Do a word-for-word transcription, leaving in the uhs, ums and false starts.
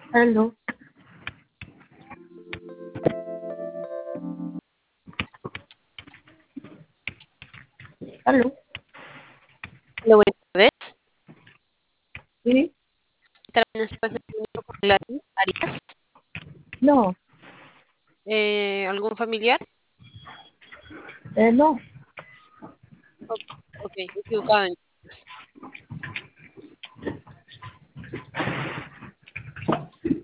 Aló, aló, Hola, buenas tardes. sí, ¿Qué tal? Buenas tardes, me comunico con Gladys Arias. no, Eh, ¿algún familiar? eh, no, O- ok, equivocado.